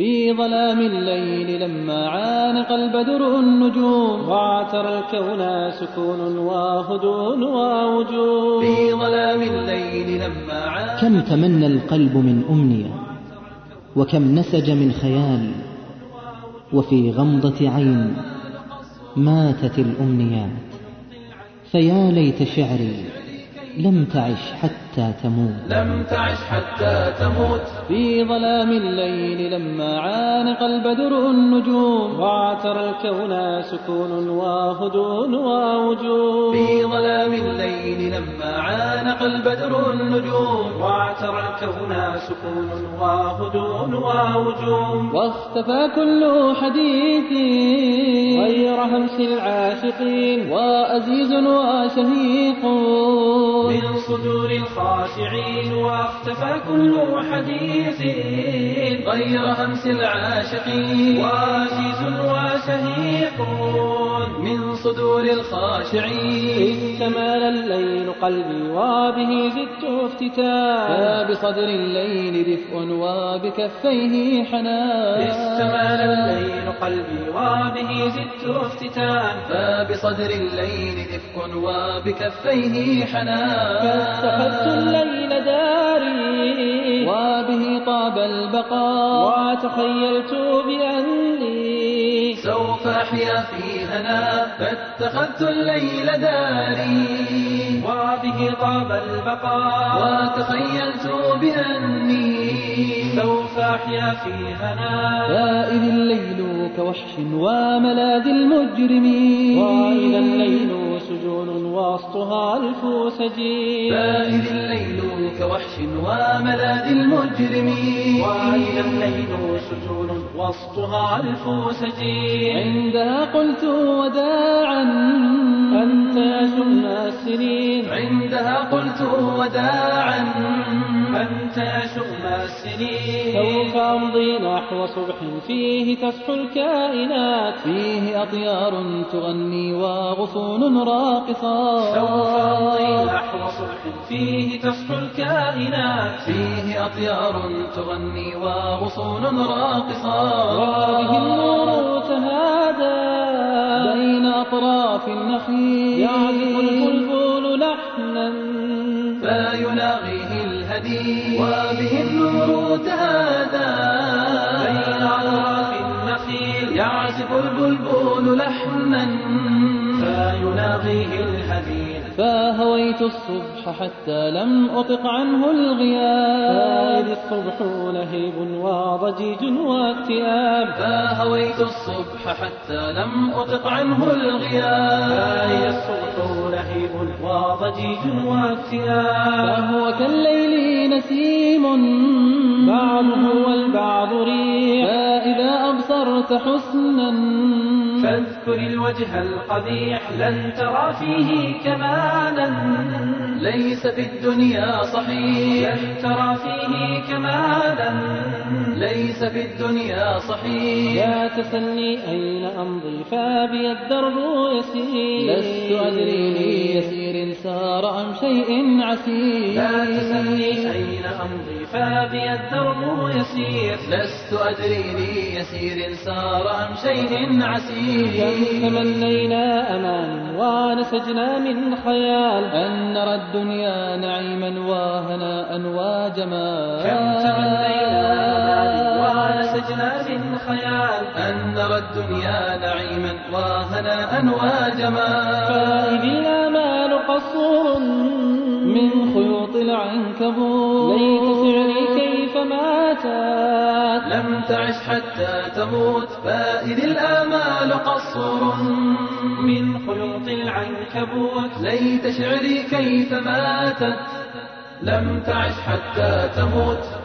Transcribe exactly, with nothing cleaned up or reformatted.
في ظلام الليل لما عانق البدر النجوم واعترى الكون سكون وهدوء ووجود. في ظلام الليل لما عانق كم تمنى القلب من أمنية وكم نسج من خيال، وفي غمضة عين ماتت الأمنيات. فيا ليت شعري لم تعش حتى تموت، لم تعش حتى تموت. في ظلام الليل لما عانق البدر النجوم واعترى الكون سكون وهدوء ووجود. في ظلام الليل لما عانق البدر النجوم واعترى الكون سكون وهدوء ووجود. واختفى كل حديث غير همس العاشقين وأزيز وشهيق من صدور الخاشعين. واختفى كل حديث غير همس العاشقين وعزيز وشهيق من صدور الخاشعين. استمال الليل قلبي وبه زدت افتتان، فبصدر الليل دفء وبكفيه حنان. استمال الليل قلبي وبه زدت افتتان، فبصدر الليل دفء وبكفيه حنان. فاتخذت الليل داري وبه طاب البقاء، وتخيلت بأني سوف أحيا في هنا. فاتخذت الليل داري وبه طاب البقاء، وتخيلت بأني سوف أحيا في هنا. فإذ الليل كوحش وملاذ المجرمين، وإذا الليل سجون وسطها ألف سجين. فإذ الليل كوحش وملاذ المجرمين، وإذا الليل سجون وسطها ألف سجين. عندها قلت وداعا أنت يا شم السنين، عندها قلت وداعا أنت يا شم السنين. سوف أمضي نحو صبح فيه تصحو الكائنات، فيه أطيار تغني وغصون راقصات. سوف أمضي نحو صبح فيه تصحو الكائنات، فيه أطيار تغني وغصون راقصات. وبه النور تهادى بين أطراف النخيل، يعزف البلبل لحنا فيلاغيه الهدي. وبه النور تهادى بين أطراف النخيل، يعزف البلبل لحنا فيلاغيه الهدي. فهويت الصبح حتى لم أطق عنه الغياب، فإذ الصبح لهيب وضجيج واكتئاب. فهويت الصبح حتى لم أطق عنه الغياب، فإذ الصبح لهيب وضجيج واكتئاب. فهو كالليل نسيم بعضه والبعض ريح، فإذا أبصرت حسنا فاذكر الوجه القبيح. لن ترى فيه كمالا ليس في الدنيا صحيح، لن ترى فيه كمالا ليس في الدنيا صحيح. لا تسلني أين أمضي فبي الدرب يسير، لست أدري لي يسير سار أم شيء عسير. لا تسلني أين أمضي فبي الدرب يسير، لست أدري لي يسير سار أم شيء عسير. كم تمنينا أمان ونسجنا من خيال، أن نرى الدنيا نعيما وهناء وجمال. كم تمنينا أمان ونسجنا من خيال، أن نرى الدنيا نعيما وهناء وجمال. فإذ الآمال قصور من خيوط العنكبوت، ليت سعري كيف ماتت لم تعش حتى تموت. فإذ الآمال قصور من خيوط العنكبوت، ليت شعري كيف ماتت لم تعش حتى تموت.